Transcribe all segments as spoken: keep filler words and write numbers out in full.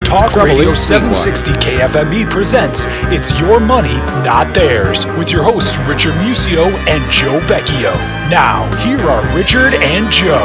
Talk Radio seven sixty K F M B presents It's Your Money, Not Theirs, with your hosts Richard Musio and Joe Vecchio. Now, here are Richard and Joe.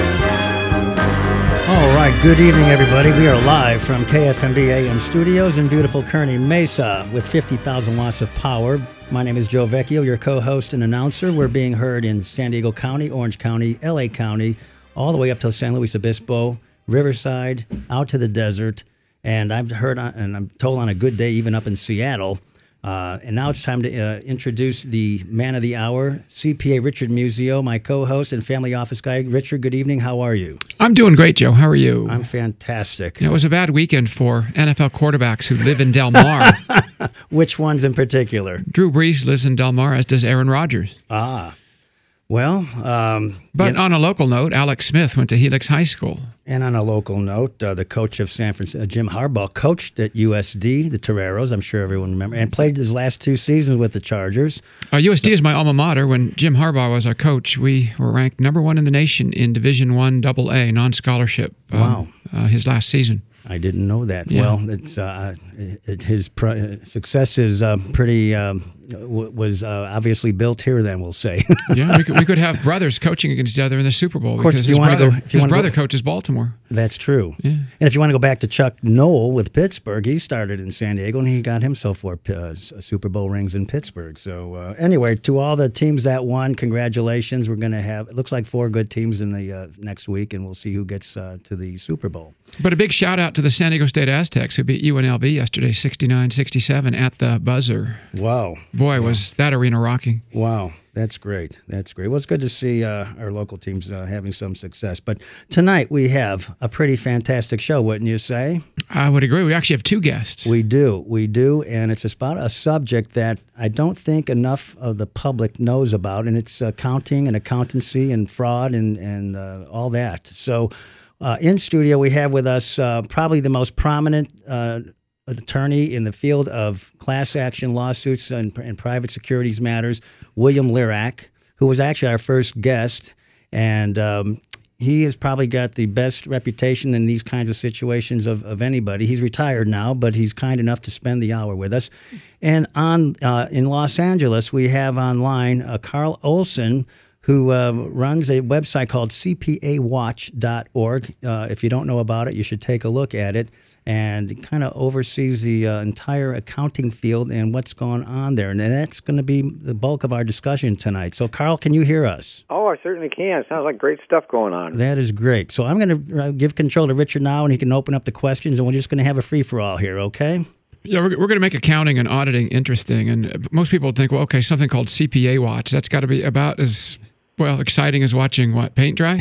All right, good evening, everybody. We are live from K F M B A M studios in beautiful Kearney Mesa with fifty thousand watts of power. My name is Joe Vecchio, your co-host and announcer. We're being heard in San Diego County, Orange County, L A County, all the way up to San Luis Obispo, Riverside, out to the desert. And I've heard, on, and I'm told on a good day, even up in Seattle. Uh, and now it's time to uh, introduce the man of the hour, C P A Richard Musio, my co-host and family office guy. Richard, good evening. How are you? I'm doing great, Joe. How are you? I'm fantastic. You know, it was a bad weekend for N F L quarterbacks who live in Del Mar. Which ones in particular? Drew Brees lives in Del Mar, as does Aaron Rodgers. Ah. Well, um, but you know, on a local note, Alex Smith went to Helix High School. And on a local note, uh, the coach of San Francisco, uh, Jim Harbaugh, coached at U S D, the Toreros, I'm sure everyone remembers, and played his last two seasons with the Chargers. Uh, U S D so, is my alma mater. When Jim Harbaugh was our coach, we were ranked number one in the nation in Division One Double A non-scholarship. Um, wow! Uh, his last season. I didn't know that. Yeah. Well, it's uh, it, his pr- success is uh, pretty um, w- was uh, obviously built here. Then we'll say. Yeah, we could, we could have brothers coaching against each other in the Super Bowl. Of course, because if you his want brother, to go, if you his brother go, coaches Baltimore. That's true. Yeah. And if you want to go back to Chuck Noll with Pittsburgh, he started in San Diego and he got himself four uh, Super Bowl rings in Pittsburgh. So uh, anyway, to all the teams that won, congratulations. We're going to have it looks like four good teams in the uh, next week, and we'll see who gets uh, to the Super Bowl. But a big shout out to the San Diego State Aztecs who beat U N L V yesterday, sixty-nine sixty-seven at the buzzer. Wow. Boy, wow. was that arena rocking. Wow. That's great. That's great. Well, it's good to see uh, our local teams uh, having some success. But tonight we have a pretty fantastic show, wouldn't you say? I would agree. We actually have two guests. We do. We do. And it's about a subject that I don't think enough of the public knows about, and it's accounting and accountancy and fraud and, and uh, all that. So uh, in studio we have with us uh, probably the most prominent uh attorney in the field of class action lawsuits and, and private securities matters, William Lirac, who was actually our first guest. And um, he has probably got the best reputation in these kinds of situations of, of anybody. He's retired now, but he's kind enough to spend the hour with us. And on uh, in Los Angeles, we have online uh, Carl Olson, who uh, runs a website called C P A watch dot org. Uh, if you don't know about it, you should take a look at it. And kind of oversees the uh, entire accounting field and what's going on there. And that's going to be the bulk of our discussion tonight. So, Carl, can you hear us? Oh, I certainly can. It sounds like great stuff going on. That is great. So I'm going to uh, give control to Richard now, and he can open up the questions, and we're just going to have a free-for-all here, okay? Yeah, we're, we're going to make accounting and auditing interesting. And most people think, well, okay, something called C P A Watch, that's got to be about as... well, exciting as watching, what, paint dry?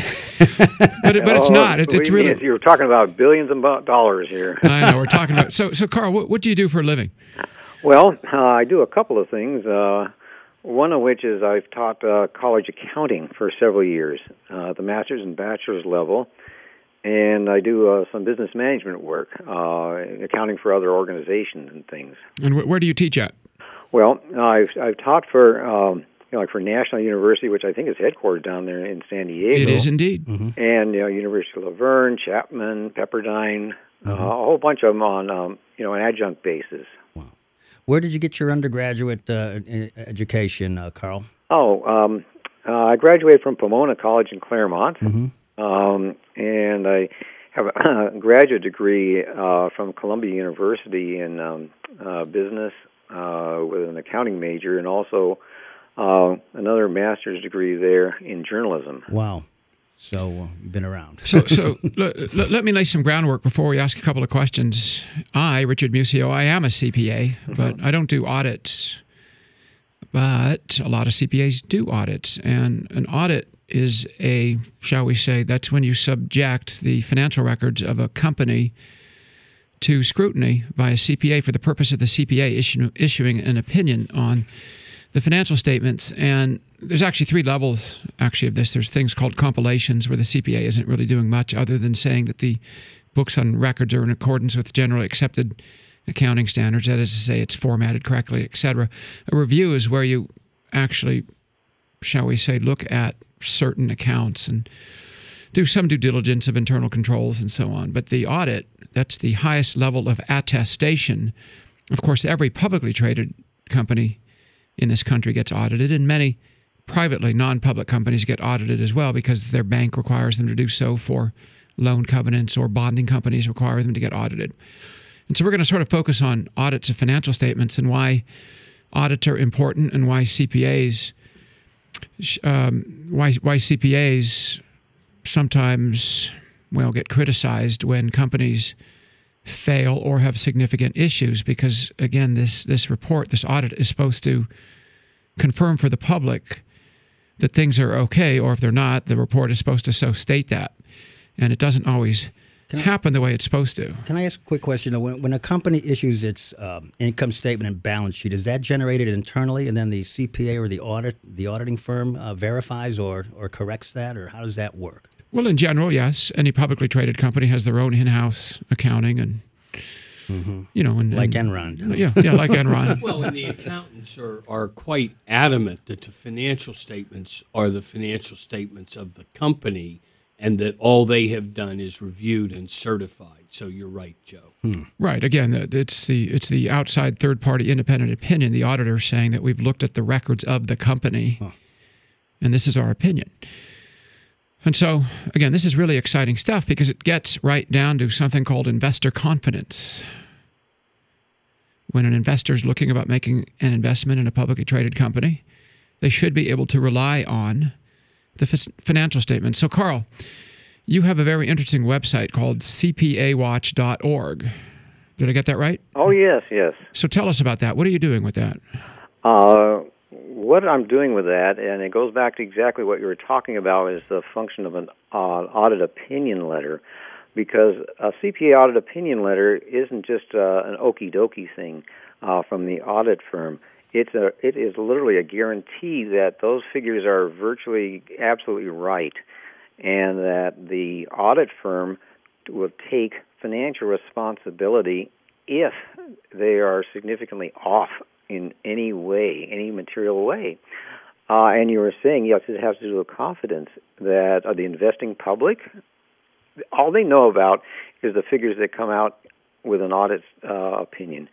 But, it, but it's oh, not. It, it's really... You're talking about billions of dollars here. I know, we're talking about... So, so Carl, what, what do you do for a living? Well, uh, I do a couple of things, uh, one of which is I've taught uh, college accounting for several years, uh, the master's and bachelor's level, and I do uh, some business management work, uh, accounting for other organizations and things. And wh- where do you teach at? Well, I've, I've taught for... Um, You know, like for National University, which I think is headquartered down there in San Diego. It is indeed. Mm-hmm. And, you know, University of Laverne, Chapman, Pepperdine, Mm-hmm. uh, a whole bunch of them on, um, you know, an adjunct basis. Wow. Where did you get your undergraduate uh, education, uh, Carl? Oh, um, uh, I graduated from Pomona College in Claremont, Mm-hmm. um, and I have a graduate degree uh, from Columbia University in um, uh, business uh, with an accounting major, and also Uh, another master's degree there in journalism. Wow. So uh, you've been around. So, so l- l- let me lay some groundwork before we ask a couple of questions. I, Richard Musio, I am a C P A, mm-hmm. but I don't do audits. But a lot of C P As do audits, and an audit is a, shall we say, that's when you subject the financial records of a company to scrutiny by a C P A for the purpose of the C P A issue, issuing an opinion on the financial statements. And there's actually three levels, actually, of this. There's things called compilations, where the C P A isn't really doing much other than saying that the books on records are in accordance with generally accepted accounting standards, that is to say it's formatted correctly, et cetera. A review is where you actually, shall we say, look at certain accounts and do some due diligence of internal controls and so on. But the audit That's the highest level of attestation. Of course, every publicly traded company in this country gets audited, and many privately non-public companies get audited as well because their bank requires them to do so, for loan covenants, or bonding companies require them to get audited. And so we're going to sort of focus on audits of financial statements and why audits are important, and why C P As um, why why C P As sometimes, well, get criticized when companies fail or have significant issues, because again, this this report, this audit is supposed to confirm for the public that things are okay, or if they're not, the report is supposed to so state that. And it doesn't always Can happen I, the way it's supposed to. Can I ask a quick question? When, when a company issues its um, income statement and balance sheet, is that generated internally, and then the C P A or the audit, the auditing firm uh, verifies or, or corrects that, or how does that work? Well, in general, yes. Any publicly traded company has their own in-house accounting, and mm-hmm. you know, and, like and, Enron. Yeah, yeah, like Enron. Well, and the accountants are, are quite adamant that the financial statements are the financial statements of the company, and that all they have done is reviewed and certified. So you're right, Joe. Hmm. Right. Again, it's the it's the outside third-party independent opinion, the auditor saying that we've looked at the records of the company, huh. and this is our opinion. And so, again, this is really exciting stuff because it gets right down to something called investor confidence. When an investor is looking about making an investment in a publicly traded company, they should be able to rely on the f- financial statements. So, Carl, you have a very interesting website called C P A watch dot org. Did I get that right? Oh, yes, yes. So tell us about that. What are you doing with that? Uh, what I'm doing with that, and it goes back to exactly what you were talking about, is the function of an uh, audit opinion letter, because a C P A audit opinion letter isn't just uh, an okie-dokie thing uh, from the audit firm. It's a, it is literally a guarantee that those figures are virtually absolutely right, and that the audit firm will take financial responsibility if they are significantly off in any way, any material way. Uh, and you were saying, yes, it has to do with confidence that uh, the investing public, all they know about is the figures that come out with an audit uh, opinion.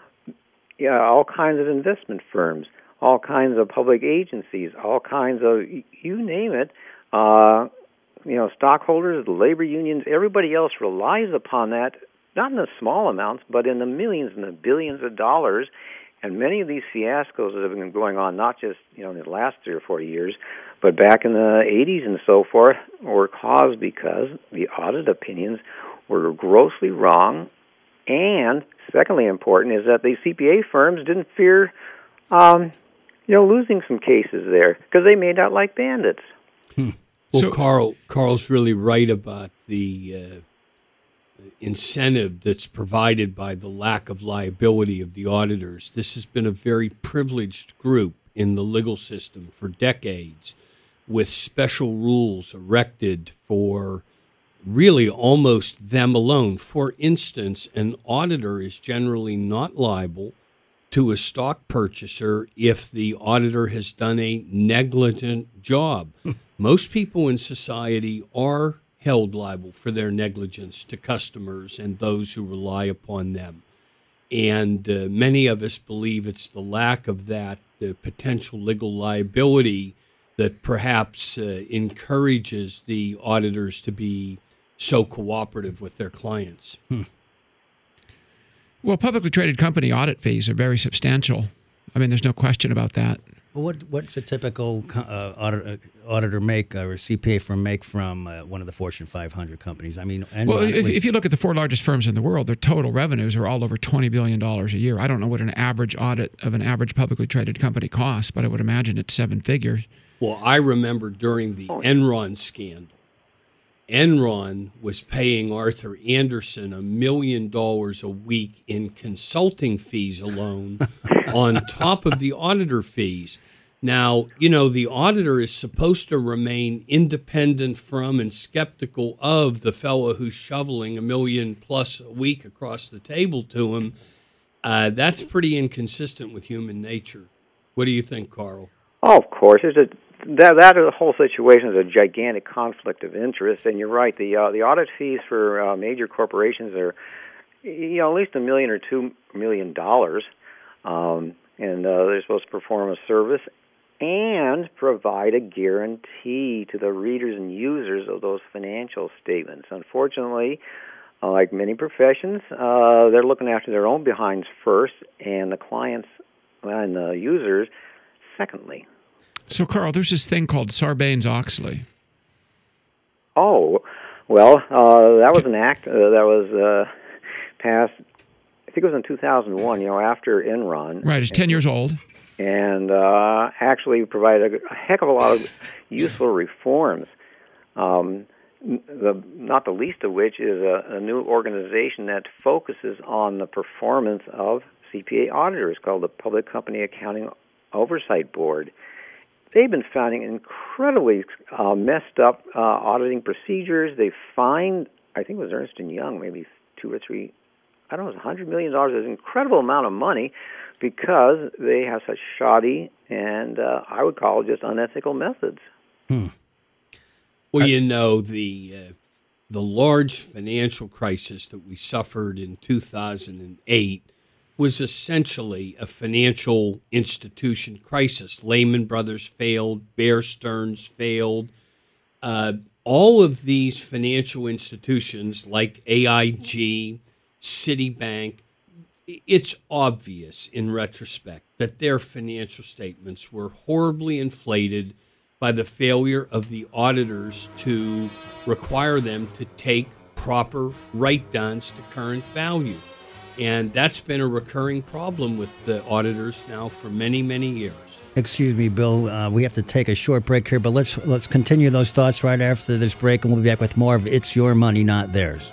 Yeah, all kinds of investment firms, all kinds of public agencies, all kinds of, you name it, uh, you know, stockholders, labor unions, everybody else relies upon that, not in the small amounts, but in the millions and the billions of dollars. And many of these fiascos that have been going on, not just, you know, in the last three or four years, but back in the eighties and so forth, were caused because the audit opinions were grossly wrong. And secondly important is that the C P A firms didn't fear, um, you know, losing some cases there because they made out like bandits. Hmm. Well, so, Carl, Carl's really right about the uh, incentive that's provided by the lack of liability of the auditors. This has been a very privileged group in the legal system for decades, with special rules erected for really almost them alone. For instance, an auditor is generally not liable to a stock purchaser if the auditor has done a negligent job. Most people in society are held liable for their negligence to customers and those who rely upon them. And uh, many of us believe it's the lack of that, the potential legal liability, that perhaps uh, encourages the auditors to be so cooperative with their clients. Hmm. Well, publicly traded company audit fees are very substantial. I mean, there's no question about that. Well, what what's a typical uh, auditor, auditor make or C P A firm make from uh, one of the Fortune five hundred companies? I mean, well, if, if you look at the four largest firms in the world, their total revenues are all over twenty billion dollars a year. I don't know what an average audit of an average publicly traded company costs, but I would imagine it's seven figures. Well, I remember during the Enron scandal, Enron was paying Arthur Andersen a million dollars a week in consulting fees alone on top of the auditor fees. Now, you know, the auditor is supposed to remain independent from and skeptical of the fellow who's shoveling a million plus a week across the table to him. Uh, that's pretty inconsistent with human nature. What do you think, Carl? Oh, of course. There's a that that whole situation is a gigantic conflict of interest, and you're right. The uh, the audit fees for uh, major corporations are, you know, at least a million or two million dollars, um, and uh, they're supposed to perform a service and provide a guarantee to the readers and users of those financial statements. Unfortunately, uh, like many professions, uh, they're looking after their own behinds first, and the clients and the users secondly. So, Carl, there's this thing called Sarbanes-Oxley. Oh, well, uh, that was an act uh, that was uh, passed, I think it was in two thousand one, you know, after Enron. Right, it's ten years old. And uh, actually provided a, a heck of a lot of useful reforms, um, the, not the least of which is a, a new organization that focuses on the performance of C P A auditors called the Public Company Accounting Oversight Board. They've been finding incredibly uh, messed up uh, auditing procedures. They find, I think it was Ernst and Young, maybe two or three, I don't know, it was one hundred million dollars. It's an incredible amount of money because they have such shoddy and uh, I would call it just unethical methods. Hmm. Well, you know, the uh, the large financial crisis that we suffered in two thousand eight was essentially a financial institution crisis. Lehman Brothers failed, Bear Stearns failed. Uh, all of these financial institutions like A I G, Citibank, it's obvious in retrospect that their financial statements were horribly inflated by the failure of the auditors to require them to take proper write-downs to current value. And that's been a recurring problem with the auditors now for many, many years. Excuse me, Bill. Uh, we have to take a short break here, but let's let's continue those thoughts right after this break, and we'll be back with more of It's Your Money, Not Theirs.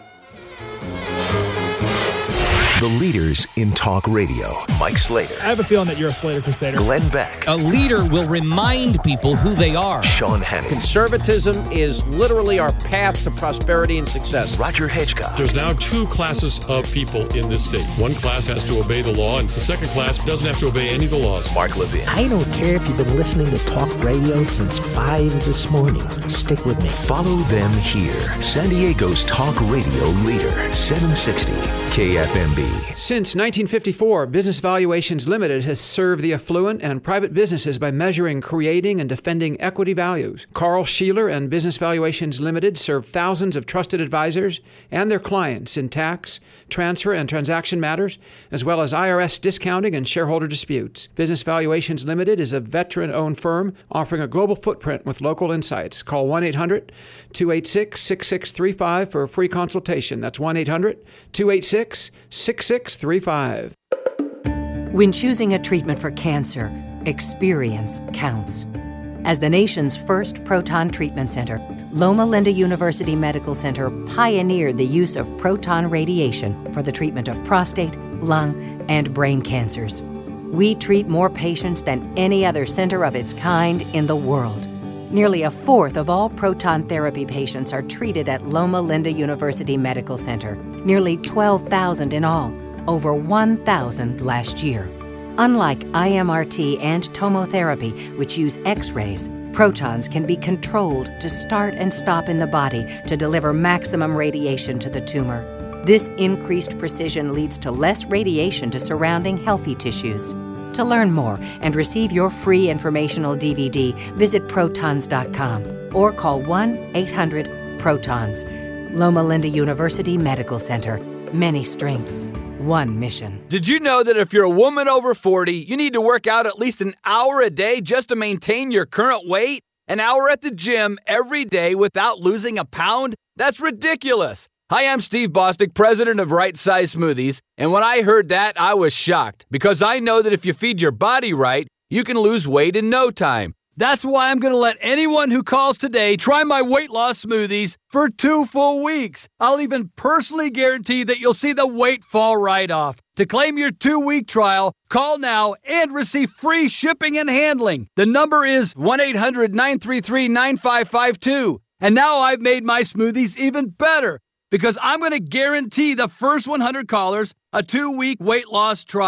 The leaders in talk radio. Mike Slater. I have a feeling that you're a Slater Crusader. Glenn Beck. A leader will remind people who they are. Sean Hannity. Conservatism is literally our path to prosperity and success. Roger Hedgecott. There's now two classes of people in this state. One class has to obey the law, and the second class doesn't have to obey any of the laws. Mark Levin. I don't care if you've been listening to talk radio since five this morning. Stick with me. Follow them here. San Diego's talk radio leader, seven sixty K F M B. Since nineteen fifty-four, Business Valuations Limited has served the affluent and private businesses by measuring, creating, and defending equity values. Carl Sheeler and Business Valuations Limited serve thousands of trusted advisors and their clients in tax, transfer, and transaction matters, as well as I R S discounting and shareholder disputes. Business Valuations Limited is a veteran-owned firm offering a global footprint with local insights. Call one eight hundred two eight six six six three five for a free consultation. That's one eight hundred two eight six six six three five. When choosing a treatment for cancer, experience counts. As the nation's first proton treatment center, Loma Linda University Medical Center pioneered the use of proton radiation for the treatment of prostate, lung, and brain cancers. We treat more patients than any other center of its kind in the world. Nearly a fourth of all proton therapy patients are treated at Loma Linda University Medical Center, nearly twelve thousand in all, over one thousand last year. Unlike I M R T and tomotherapy, which use X-rays, protons can be controlled to start and stop in the body to deliver maximum radiation to the tumor. This increased precision leads to less radiation to surrounding healthy tissues. To learn more and receive your free informational D V D, visit protons dot com or call one eight hundred protons. Loma Linda University Medical Center. Many strengths, one mission. Did you know that if you're a woman over forty, you need to work out at least an hour a day just to maintain your current weight? An hour at the gym every day without losing a pound? That's ridiculous. Hi, I'm Steve Bostic, president of Right Size Smoothies, and when I heard that, I was shocked, because I know that if you feed your body right, you can lose weight in no time. That's why I'm going to let anyone who calls today try my weight loss smoothies for two full weeks. I'll even personally guarantee that you'll see the weight fall right off. To claim your two-week trial, call now and receive free shipping and handling. The number is one eight hundred nine three three nine five five two. And now I've made my smoothies even better, because I'm going to guarantee the first one hundred callers a two-week weight loss trial.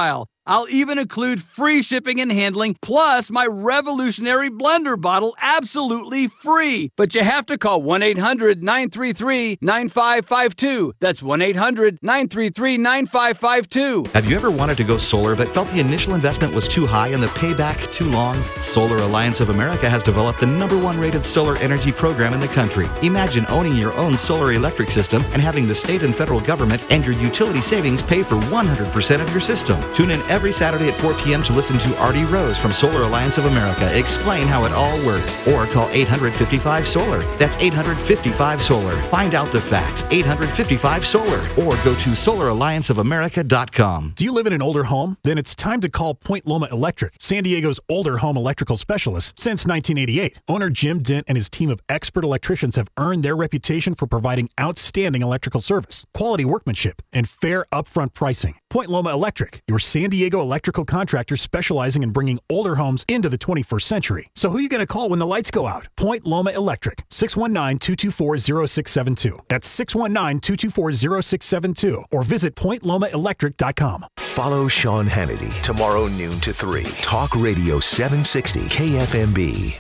I'll even include free shipping and handling, plus my revolutionary blender bottle absolutely free. But you have to call one eight hundred nine three three nine five five two. That's one eight hundred nine three three nine five five two. Have you ever wanted to go solar but felt the initial investment was too high and the payback too long? Solar Alliance of America has developed the number one rated solar energy program in the country. Imagine owning your own solar electric system and having the state and federal government and your utility savings pay for one hundred percent of your system. Tune in every Saturday at four p.m. to listen to Artie Rose from Solar Alliance of America explain how it all works. Or call eight hundred fifty-five solar. That's eight hundred fifty-five solar. Find out the facts. eight hundred fifty-five solar. Or go to solar alliance of america dot com. Do you live in an older home? Then it's time to call Point Loma Electric, San Diego's older home electrical specialist since nineteen eighty-eight. Owner Jim Dent and his team of expert electricians have earned their reputation for providing outstanding electrical service, quality workmanship, and fair upfront pricing. Point Loma Electric, your San Diego electrical contractor specializing in bringing older homes into the twenty-first century. So who are you going to call when the lights go out? Point Loma Electric, six one nine, two two four, zero six seven two. That's six one nine, two two four, zero six seven two. Or visit point loma electric dot com. Follow Sean Hannity tomorrow noon to three. Talk Radio seven sixty K F M B.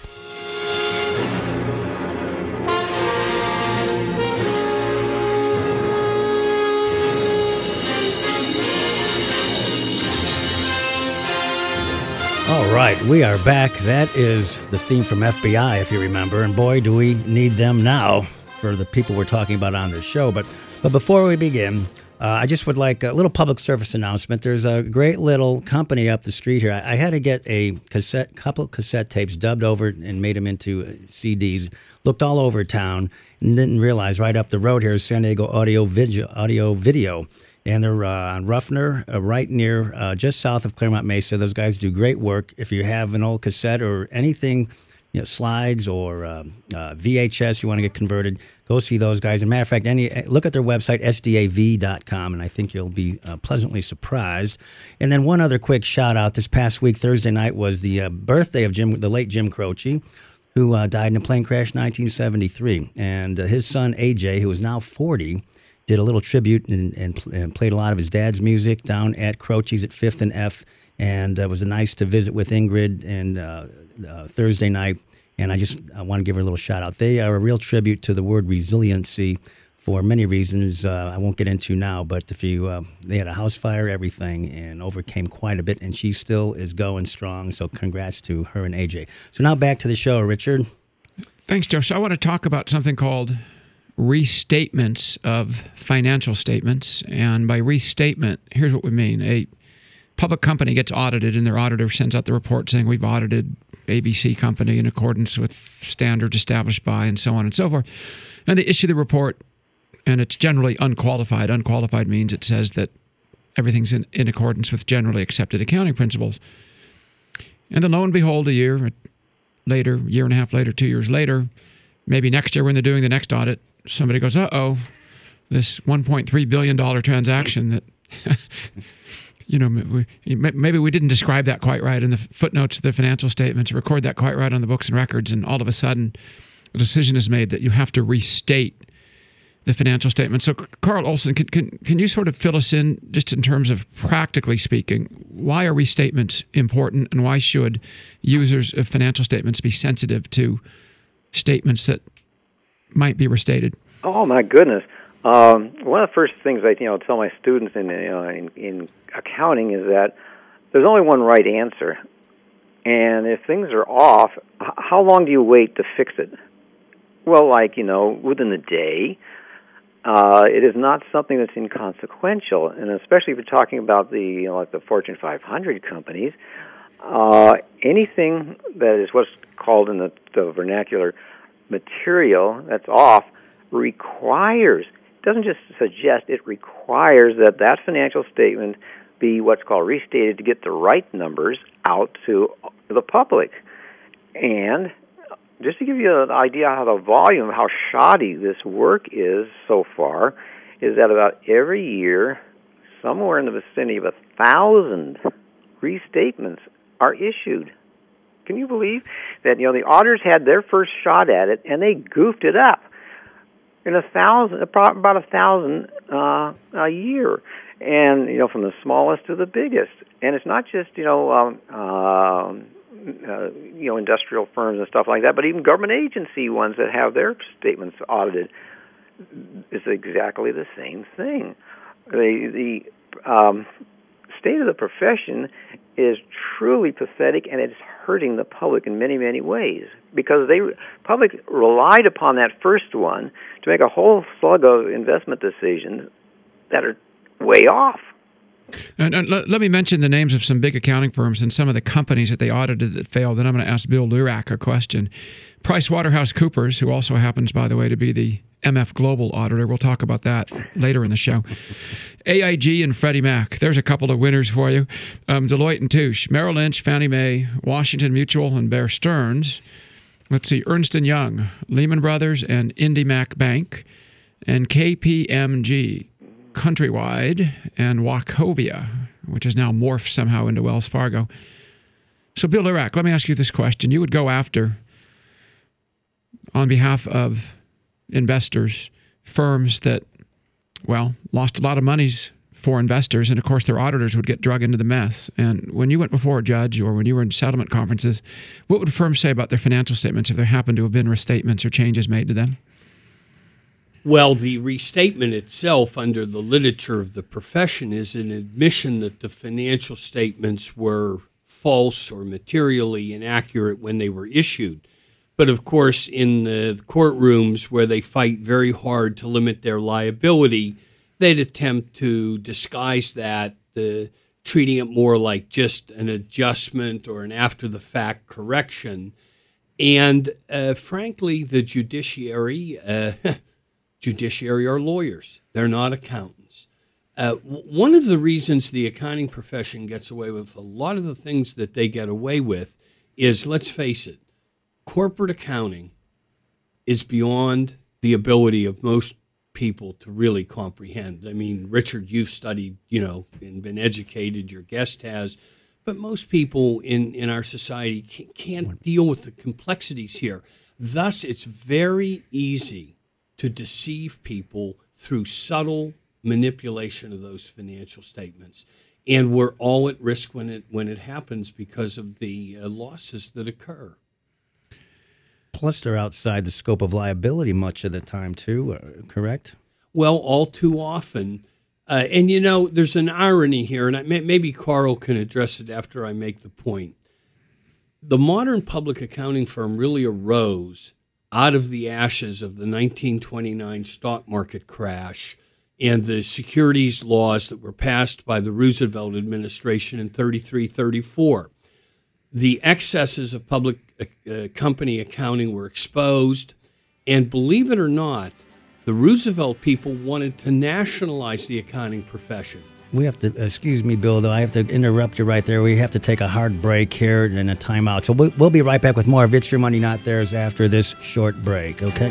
All right, we are back. That is the theme from F B I, if you remember. And boy, do we need them now for the people we're talking about on this show. But but before we begin, uh, I just would like a little public service announcement. There's a great little company up the street here. I, I had to get a cassette, couple cassette tapes dubbed over and made them into C Ds. Looked all over town and didn't realize right up the road here is San Diego Audio Video. Audio Video. And they're uh, on Ruffner, uh, right near, uh, just south of Claremont Mesa. Those guys do great work. If you have an old cassette or anything, you know, slides or uh, uh, V H S you want to get converted, go see those guys. As a matter of fact, any look at their website, S D A V dot com, and I think you'll be uh, pleasantly surprised. And then one other quick shout out. This past week, Thursday night, was the uh, birthday of Jim, the late Jim Croce, who uh, died in a plane crash in nineteen seventy-three. And uh, his son, A J, who is now forty, did a little tribute and, and, and played a lot of his dad's music down at Croce's at fifth and F. And uh, it was nice to visit with Ingrid and uh, uh, Thursday night. And I just I want to give her a little shout out. They are a real tribute to the word resiliency for many reasons uh, I won't get into now. But if you uh, they had a house fire, everything, and overcame quite a bit. And she still is going strong. So congrats to her and A J. So now back to the show, Richard. Thanks, Joe. So I want to talk about something called restatements of financial statements. And by restatement, here's what we mean. A public company gets audited and their auditor sends out the report saying we've audited A B C company in accordance with standards established by, and so on and so forth. And they issue the report, and it's generally unqualified. Unqualified means it says that everything's in, in accordance with generally accepted accounting principles. And then lo and behold, a year later, year and a half later, two years later, maybe next year when they're doing the next audit, somebody goes, uh-oh, this one point three billion dollars transaction that, you know, we, maybe we didn't describe that quite right in the footnotes of the financial statements, record that quite right on the books and records, and all of a sudden a decision is made that you have to restate the financial statement. So, Carl Olson, can, can, can you sort of fill us in just in terms of practically speaking, why are restatements important, and why should users of financial statements be sensitive to statements that might be restated? Oh my goodness! Um, one of the first things I you know tell my students in, you know, in in accounting is that there's only one right answer, and if things are off, how long do you wait to fix it? Well, like you know, within a day. Uh, it is not something that's inconsequential, and especially if you're talking about the you know, like the Fortune five hundred companies. Uh, anything that is what's called in the, the vernacular material that's off requires, it doesn't just suggest, it requires that that financial statement be what's called restated to get the right numbers out to the public. And just to give you an idea how the volume, how shoddy this work is so far, is that about every year, somewhere in the vicinity of a thousand restatements are issued. Can you believe that? You know, the auditors had their first shot at it, and they goofed it up in a thousand, about a thousand uh, a year. and you know, from the smallest to the biggest. And it's not just you know, um, uh, uh, you know, industrial firms and stuff like that, but even government agency ones that have their statements audited. It's exactly the same thing. The the um, state of the profession is truly pathetic, and it's hurting the public in many, many ways, because they public relied upon that first one to make a whole slug of investment decisions that are way off. And, and let, let me mention the names of some big accounting firms and some of the companies that they audited that failed. Then I'm going to ask Bill Lurak a question. PricewaterhouseCoopers, who also happens, by the way, to be the M F Global auditor. We'll talk about that later in the show. A I G and Freddie Mac. There's a couple of winners for you. Um, Deloitte and Touche, Merrill Lynch, Fannie Mae, Washington Mutual, and Bear Stearns. Let's see, Ernst and Young, Lehman Brothers, and IndyMac Bank, and K P M G, Countrywide, and Wachovia, which has now morphed somehow into Wells Fargo. So, Bill Lurak, let me ask you this question. You would go after, on behalf of investors, firms that, well, lost a lot of monies for investors, and of course their auditors would get drug into the mess. And when you went before a judge or when you were in settlement conferences, what would firms say about their financial statements if there happened to have been restatements or changes made to them? Well, the restatement itself, under the literature of the profession, is an admission that the financial statements were false or materially inaccurate when they were issued. But of course, in the courtrooms where they fight very hard to limit their liability, they'd attempt to disguise that, uh, treating it more like just an adjustment or an after-the-fact correction. And uh, frankly, the judiciary, uh, judiciary are lawyers. They're not accountants. Uh, one of the reasons the accounting profession gets away with a lot of the things that they get away with is, let's face it, corporate accounting is beyond the ability of most people to really comprehend. I mean, Richard, you've studied, you know, and been educated, your guest has, but most people in, in our society can't, can't deal with the complexities here. Thus, it's very easy to deceive people through subtle manipulation of those financial statements. And we're all at risk when it when it happens because of the uh, losses that occur. Plus, they're outside the scope of liability much of the time, too, uh, correct? Well, all too often. Uh, and, you know, there's an irony here, and I, maybe Carl can address it after I make the point. The modern public accounting firm really arose out of the ashes of the nineteen twenty-nine stock market crash and the securities laws that were passed by the Roosevelt administration in thirty-three thirty-four. The excesses of public uh, company accounting were exposed, and believe it or not, the Roosevelt people wanted to nationalize the accounting profession. We have to, excuse me, Bill, though, I have to interrupt you right there. We have to take a hard break here and a timeout. So we'll, we'll be right back with more of It's Your Money, Not Theirs after this short break, okay?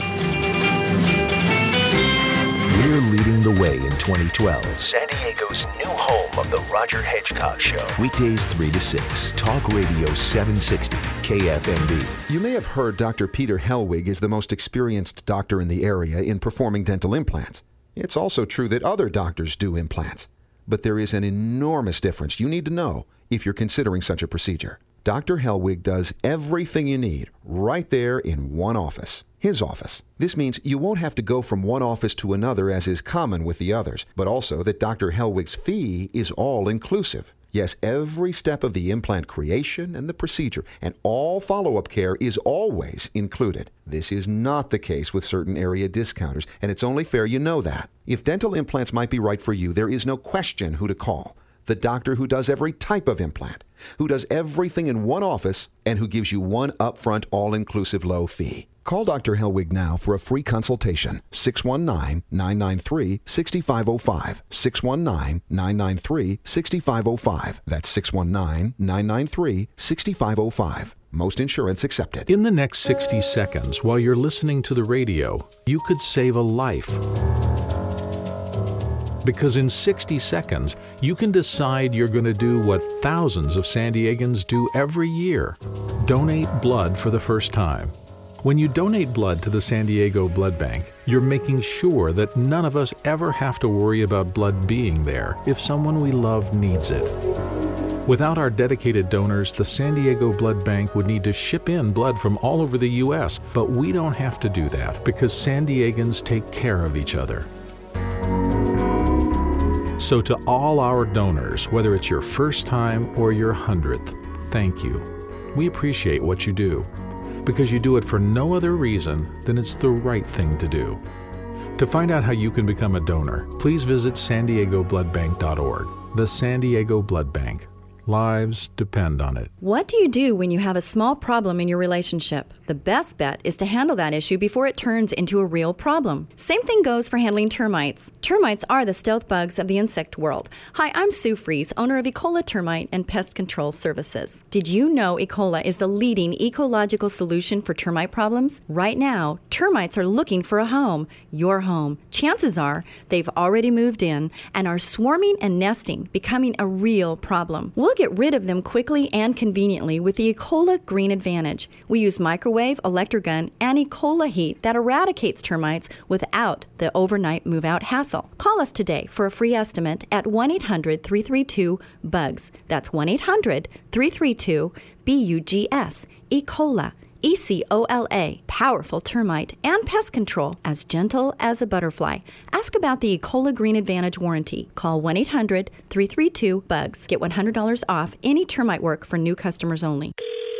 We're leading the way in twenty twelve. San Diego's new home of the Roger Hedgecock Show. Weekdays three to six. Talk Radio seven sixty K F M B. You may have heard Doctor Peter Hellwig is the most experienced doctor in the area in performing dental implants. It's also true that other doctors do implants. But there is an enormous difference you need to know if you're considering such a procedure. Doctor Hellwig does everything you need right there in one office. His office. This means you won't have to go from one office to another as is common with the others, but also that Doctor Hellwig's fee is all-inclusive. Yes, every step of the implant creation and the procedure and all follow-up care is always included. This is not the case with certain area discounters, and it's only fair you know that. If dental implants might be right for you, there is no question who to call. The doctor who does every type of implant, who does everything in one office, and who gives you one upfront all-inclusive low fee. Call Doctor Hellwig now for a free consultation. six one nine, nine nine three, six five zero five. six one nine, nine nine three, six five zero five. That's six one nine, nine nine three, six five zero five. Most insurance accepted. In the next sixty seconds, while you're listening to the radio, you could save a life. Because in sixty seconds, you can decide you're going to do what thousands of San Diegans do every year. Donate blood for the first time. When you donate blood to the San Diego Blood Bank, you're making sure that none of us ever have to worry about blood being there if someone we love needs it. Without our dedicated donors, the San Diego Blood Bank would need to ship in blood from all over the U S, but we don't have to do that because San Diegans take care of each other. So to all our donors, whether it's your first time or your hundredth, thank you. We appreciate what you do, because you do it for no other reason than it's the right thing to do. To find out how you can become a donor, please visit san diego blood bank dot org. The San Diego Blood Bank. Lives depend on it. What do you do when you have a small problem in your relationship? The best bet is to handle that issue before it turns into a real problem. Same thing goes for handling termites. Termites are the stealth bugs of the insect world. Hi, I'm Sue Fries, owner of Ecola Termite and Pest Control Services. Did you know Ecola is the leading ecological solution for termite problems? Right now, termites are looking for a home, your home. Chances are they've already moved in and are swarming and nesting, becoming a real problem. We'll get rid of them quickly and conveniently with the Ecola Green Advantage. We use microwave, electrogun, and Ecola heat that eradicates termites without the overnight move-out hassle. Call us today for a free estimate at one eight hundred three three two bugs. That's one eight hundred three three two B U G S. Ecola. E C O L A, powerful termite and pest control, as gentle as a butterfly. Ask about the Ecola Green Advantage warranty. Call one eight hundred three three two bugs. Get one hundred dollars off any termite work for new customers only.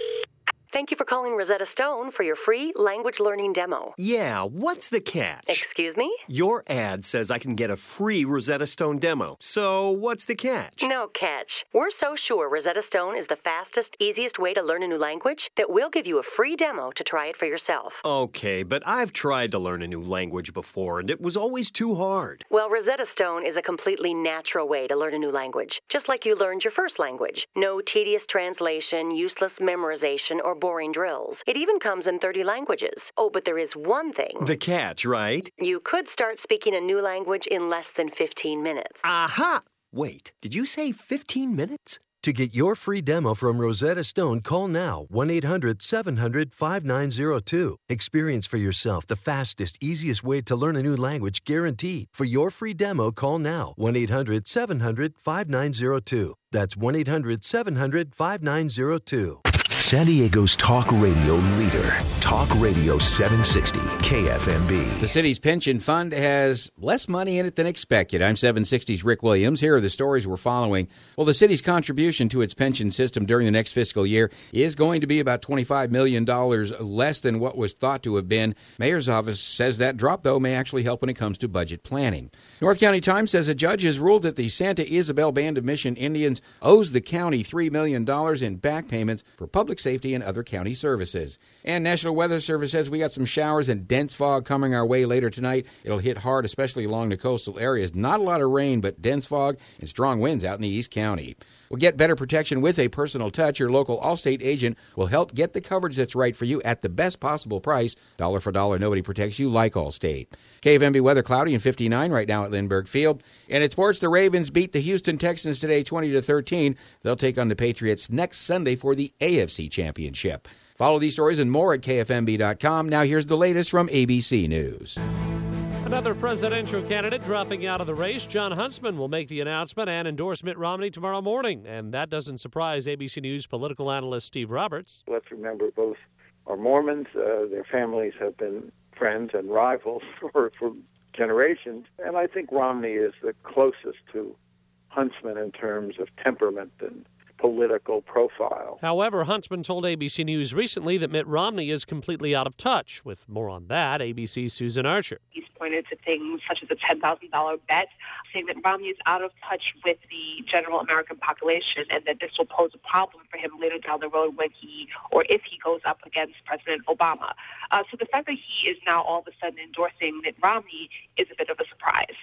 Thank you for calling Rosetta Stone for your free language learning demo. Yeah, what's the catch? Excuse me? Your ad says I can get a free Rosetta Stone demo. So what's the catch? No catch. We're so sure Rosetta Stone is the fastest, easiest way to learn a new language that we'll give you a free demo to try it for yourself. Okay, but I've tried to learn a new language before, and it was always too hard. Well, Rosetta Stone is a completely natural way to learn a new language, just like you learned your first language. No tedious translation, useless memorization, or boring drills. It even comes in thirty languages. Oh, but there is one thing. The catch, right? You could start speaking a new language in less than fifteen minutes. Aha! Wait, did you say fifteen minutes? To get your free demo from Rosetta Stone, call now, one eight hundred seven hundred five nine zero two. Experience for yourself the fastest, easiest way to learn a new language, guaranteed. For your free demo, call now, one eight hundred seven hundred five nine zero two. That's one eight hundred seven hundred five nine zero two. San Diego's talk radio leader, Talk Radio seven sixty K F M B. The city's pension fund has less money in it than expected. I'm seven sixty's Rick Williams. Here are the stories we're following. Well, the city's contribution to its pension system during the next fiscal year is going to be about twenty-five million dollars less than what was thought to have been. Mayor's office says that drop, though, may actually help when it comes to budget planning. North County Times says a judge has ruled that the Santa Isabel Band of Mission Indians owes the county three million dollars in back payments for public safety and other county services. And National Weather Service says we got some showers and dense fog coming our way later tonight. It'll hit hard, especially along the coastal areas. Not a lot of rain, but dense fog and strong winds out in the East County. We'll get better protection with a personal touch. Your local Allstate agent will help get the coverage that's right for you at the best possible price. Dollar for dollar, nobody protects you like Allstate. K F M B weather cloudy and fifty-nine right now at Lindbergh Field. And in sports, the Ravens beat the Houston Texans today twenty to thirteen. They'll take on the Patriots next Sunday for the A F C Championship. Follow these stories and more at K F M B dot com. Now here's the latest from A B C News. Another presidential candidate dropping out of the race. Jon Huntsman will make the announcement and endorse Mitt Romney tomorrow morning. And that doesn't surprise A B C News political analyst Steve Roberts. Let's remember both are Mormons. Uh, their families have been friends and rivals for, for generations. And I think Romney is the closest to Huntsman in terms of temperament and political profile. However, Huntsman told A B C News recently that Mitt Romney is completely out of touch. With more on that, A B C's Susan Archer. He's pointed to things such as a ten thousand dollars bet, saying that Romney is out of touch with the general American population and that this will pose a problem for him later down the road when he or if he goes up against President Obama. Uh, so the fact that he is now all of a sudden endorsing Mitt Romney is a bit of a surprise.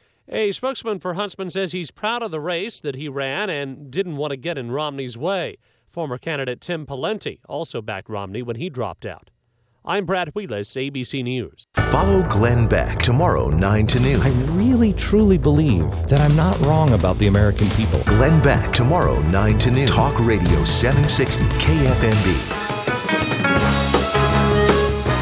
A spokesman for Huntsman says he's proud of the race that he ran and didn't want to get in Romney's way. Former candidate Tim Pawlenty also backed Romney when he dropped out. I'm Brad Wheelis, A B C News. Follow Glenn Beck tomorrow, nine to noon. I really, truly believe that I'm not wrong about the American people. Glenn Beck tomorrow, nine to noon. Talk Radio seven sixty K F M B.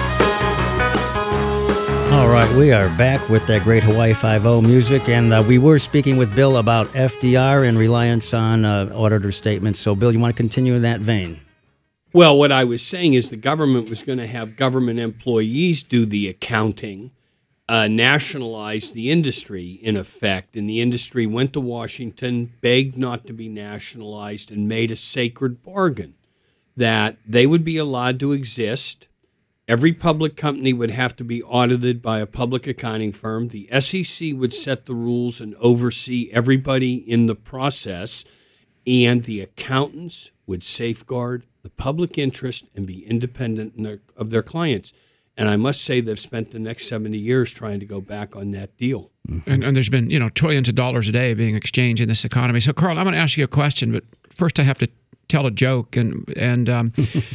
All right, we are back with that great Hawaii Five-O music, and uh, we were speaking with Bill about F D R and reliance on uh, auditor statements. So, Bill, you want to continue in that vein? Well, what I was saying is the government was going to have government employees do the accounting, uh, nationalize the industry, in effect, and the industry went to Washington, begged not to be nationalized, and made a sacred bargain that they would be allowed to exist. Every public company would have to be audited by a public accounting firm. The S E C would set the rules and oversee everybody in the process, and the accountants would safeguard the public interest and be independent in their, of their clients. And I must say they've spent the next seventy years trying to go back on that deal. And, and there's been, you know, trillions of dollars a day being exchanged in this economy. So, Carl, I'm going to ask you a question, but first I have to tell a joke. And and um,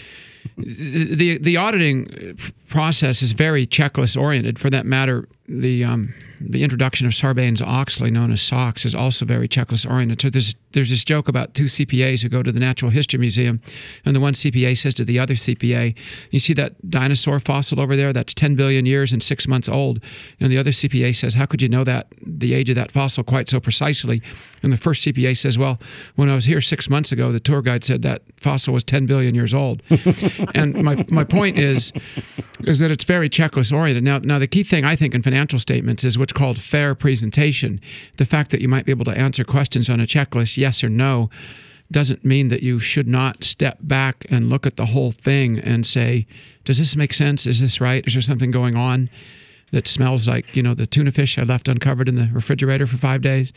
the the auditing process is very checklist oriented. For that matter, the um, the introduction of Sarbanes-Oxley, known as SOX, is also very checklist oriented. So there's there's this joke about two C P As who go to the Natural History Museum, and the one C P A says to the other C P A, "You see that dinosaur fossil over there? That's ten billion years and six months old." And the other C P A says, "How could you know that the age of that fossil quite so precisely?" And the first C P A says, "Well, when I was here six months ago, the tour guide said that fossil was ten billion years old." And my my point is, is that it's very checklist oriented. Now, now the key thing I think in financial statements is what's called fair presentation. The fact that you might be able to answer questions on a checklist, yes or no, doesn't mean that you should not step back and look at the whole thing and say, does this make sense? Is this right? Is there something going on that smells like, you know, the tuna fish I left uncovered in the refrigerator for five days?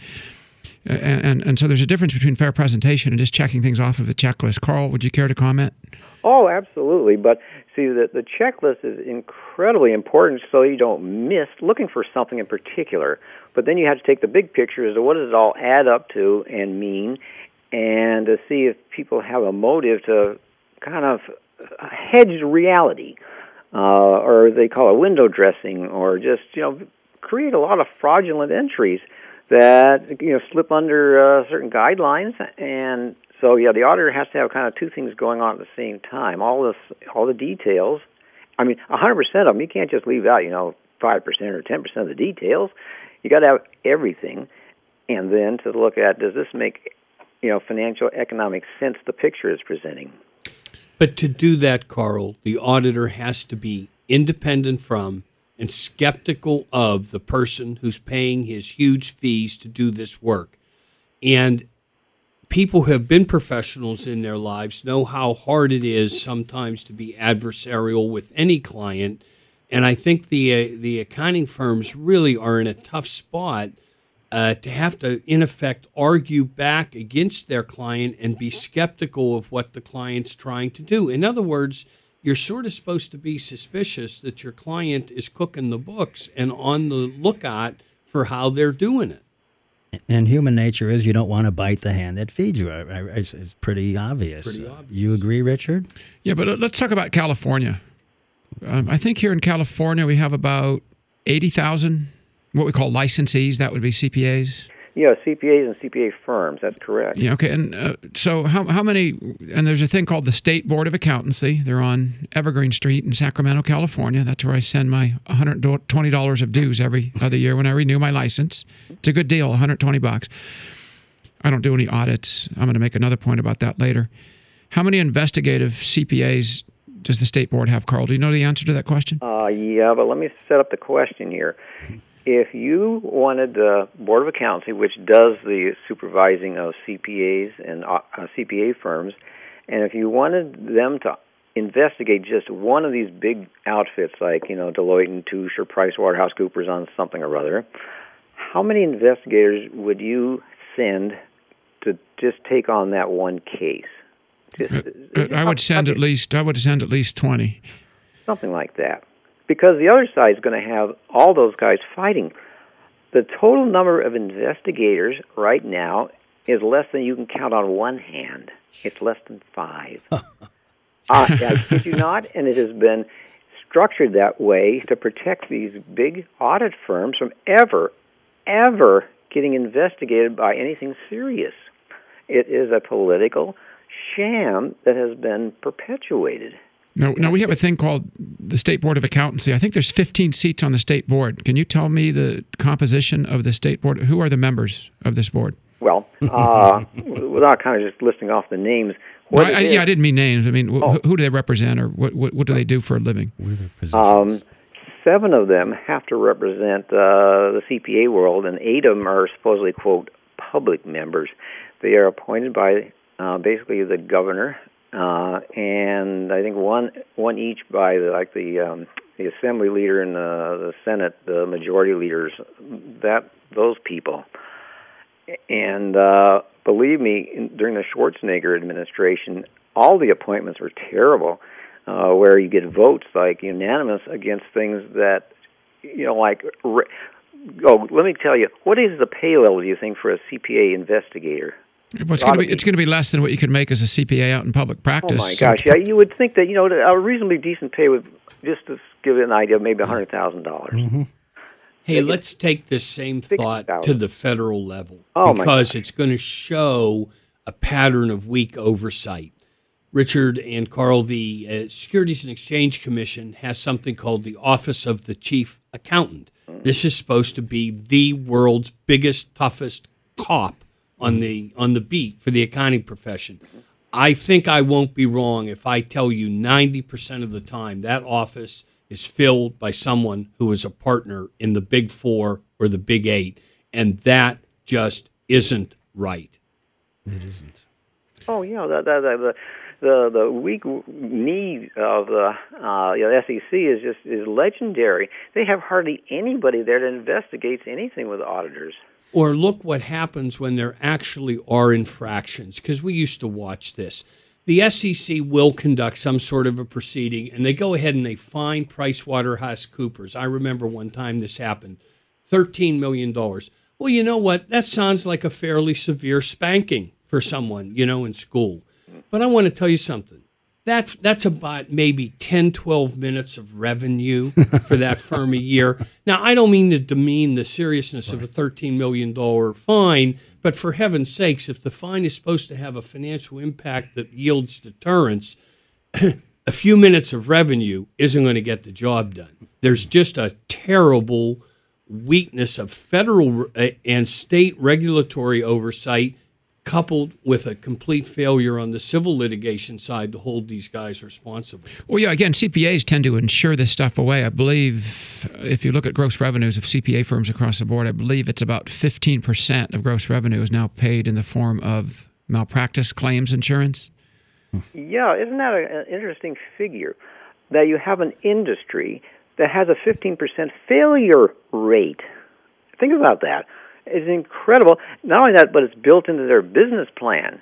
And, and, and so there's a difference between fair presentation and just checking things off of a checklist. Carl, would you care to comment? Oh, absolutely. But see, the, the checklist is incredibly important so you don't miss looking for something in particular. But then you have to take the big picture as to what does it all add up to and mean, and to see if people have a motive to kind of hedge reality, uh, or they call it window dressing, or just, you know, create a lot of fraudulent entries that, you know, slip under uh, certain guidelines. And so, yeah, the auditor has to have kind of two things going on at the same time. All this, all the details. I mean, one hundred percent of them. You can't just leave out, you know, five percent or ten percent of the details. You got to have everything, and then to look at, does this make, you know, financial economic sense? The picture is presenting. But to do that, Carl, the auditor has to be independent from and skeptical of the person who's paying his huge fees to do this work. And people who have been professionals in their lives know how hard it is sometimes to be adversarial with any client. And I think the uh, the accounting firms really are in a tough spot uh, to have to, in effect, argue back against their client and be skeptical of what the client's trying to do. In other words, you're sort of supposed to be suspicious that your client is cooking the books and on the lookout for how they're doing it. And human nature is you don't want to bite the hand that feeds you. It's, it's pretty obvious. Pretty obvious. You agree, Richard? Yeah, but let's talk about California. Um, I think here in California we have about eighty thousand what we call licensees. That would be C P As. Yeah, C P As and C P A firms. That's correct. Yeah, okay. And uh, so how how many, and there's a thing called the State Board of Accountancy. They're on Evergreen Street in Sacramento, California. That's where I send my one hundred twenty dollars of dues every other year when I renew my license. It's a good deal, one hundred twenty bucks. I don't do any audits. I'm going to make another point about that later. How many investigative C P As does the State Board have, Carl? Do you know the answer to that question? Uh, yeah, but let me set up the question here. If you wanted the Board of Accountancy, which does the supervising of C P As and uh, C P A firms, and if you wanted them to investigate just one of these big outfits like, you know, Deloitte and Touche or PricewaterhouseCoopers on something or other, how many investigators would you send to just take on that one case? Just, uh, I would send at least. I would send at least twenty. Something like that. Because the other side is going to have all those guys fighting. The total number of investigators right now is less than you can count on one hand. It's less than five. uh, I kid you not, and it has been structured that way to protect these big audit firms from ever, ever getting investigated by anything serious. It is a political sham that has been perpetuated. No, no, we have a thing called the State Board of Accountancy. I think there's fifteen seats on the state board. Can you tell me the composition of the state board? Who are the members of this board? Well, uh, without kind of just listing off the names. Well, I, yeah, I didn't mean names. I mean, oh. who, who do they represent, or what, what, what do they do for a living? What are their positions? Um, seven of them have to represent uh, the C P A world, and eight of them are supposedly, quote, public members. They are appointed by uh, basically the governor, uh, and I think one one each by the, like the um, the assembly leader and the, the Senate, the majority leaders. That those people, and uh, believe me, in, during the Schwarzenegger administration, all the appointments were terrible, uh, where you get votes like unanimous against things that, you know, like. Re- oh, let me tell you, what is the pay level, do you think, for a C P A investigator? Well, it's going to be it's going to be less than what you could make as a C P A out in public practice. Oh my gosh! Yeah, you would think that, you know, a reasonably decent pay would, just to give it an idea, maybe a hundred thousand dollars. Mm-hmm. Hey, let's take this same thought to the federal level, oh because it's going to show a pattern of weak oversight. Richard and Carl, the uh, Securities and Exchange Commission has something called the Office of the Chief Accountant. This is supposed to be the world's biggest, toughest cop on the on the beat for the accounting profession. I think I won't be wrong if I tell you ninety percent of the time that office is filled by someone who is a partner in the Big Four or the Big Eight, and that just isn't right. It isn't. Oh, yeah, the the the, the, the weak need of the uh, you know, S E C is just is legendary. They have hardly anybody there that investigates anything with auditors. Or look what happens when there actually are infractions, because we used to watch this. The S E C will conduct some sort of a proceeding, and they go ahead and they fine PricewaterhouseCoopers. I remember one time this happened, thirteen million dollars. Well, you know what? That sounds like a fairly severe spanking for someone, you know, in school. But I want to tell you something. That's, that's about maybe ten, twelve minutes of revenue for that firm a year. Now, I don't mean to demean the seriousness right. of a thirteen million dollars fine, but for heaven's sakes, if the fine is supposed to have a financial impact that yields deterrence, a few minutes of revenue isn't going to get the job done. There's just a terrible weakness of federal and state regulatory oversight, coupled with a complete failure on the civil litigation side to hold these guys responsible. Well, yeah, again, C P As tend to insure this stuff away. I believe if you look at gross revenues of C P A firms across the board, I believe it's about fifteen percent of gross revenue is now paid in the form of malpractice claims insurance. Yeah, isn't that an interesting figure, that you have an industry that has a fifteen percent failure rate? Think about that. It's incredible. Not only that, but it's built into their business plan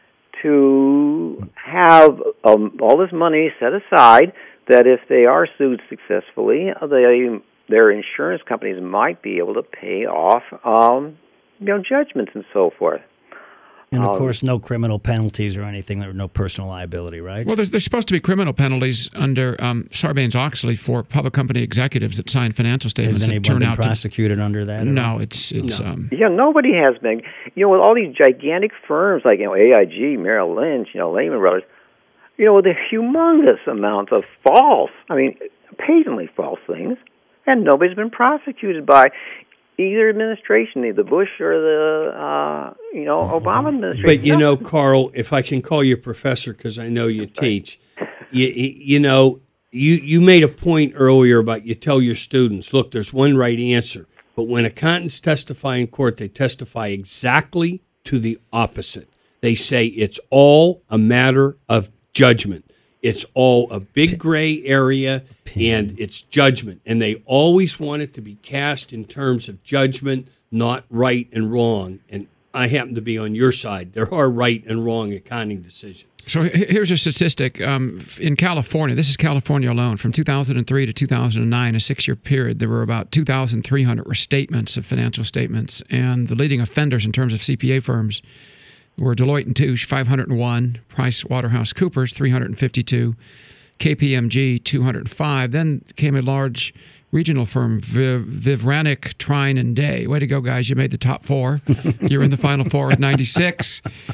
to have um, all this money set aside that if they are sued successfully, they, their insurance companies might be able to pay off um, you know, judgments and so forth. And, of um, course, no criminal penalties or anything, no personal liability, right? Well, there's, there's supposed to be criminal penalties under um, Sarbanes-Oxley for public company executives that sign financial statements. Has anyone that turn been out prosecuted to, under that? No, it's... it's no. Um, yeah, nobody has been. You know, with all these gigantic firms like, you know, A I G, Merrill Lynch, you know, Lehman Brothers, you know, the humongous amounts of false, I mean, patently false things, and nobody's been prosecuted by either administration, either Bush or the, uh, you know, Obama administration. But, you know, Carl, if I can call you professor because I know you teach, you, you know, you, you made a point earlier about you tell your students, look, there's one right answer. But when accountants testify in court, they testify exactly to the opposite. They say it's all a matter of judgment. It's all a big gray area, and it's judgment. And they always want it to be cast in terms of judgment, not right and wrong. And I happen to be on your side. There are right and wrong accounting decisions. So here's a statistic. Um, in California, this is California alone, from two thousand three to two thousand nine, a six-year period, there were about two thousand three hundred restatements of financial statements. And the leading offenders in terms of C P A firms were Deloitte and Touche, five hundred one, PricewaterhouseCoopers, three hundred fifty-two, K P M G, two hundred five. Then came a large regional firm, Viv, Vivranic, Trine, and Day. Way to go, guys. You made the top four. You're in the final four with ninety-six.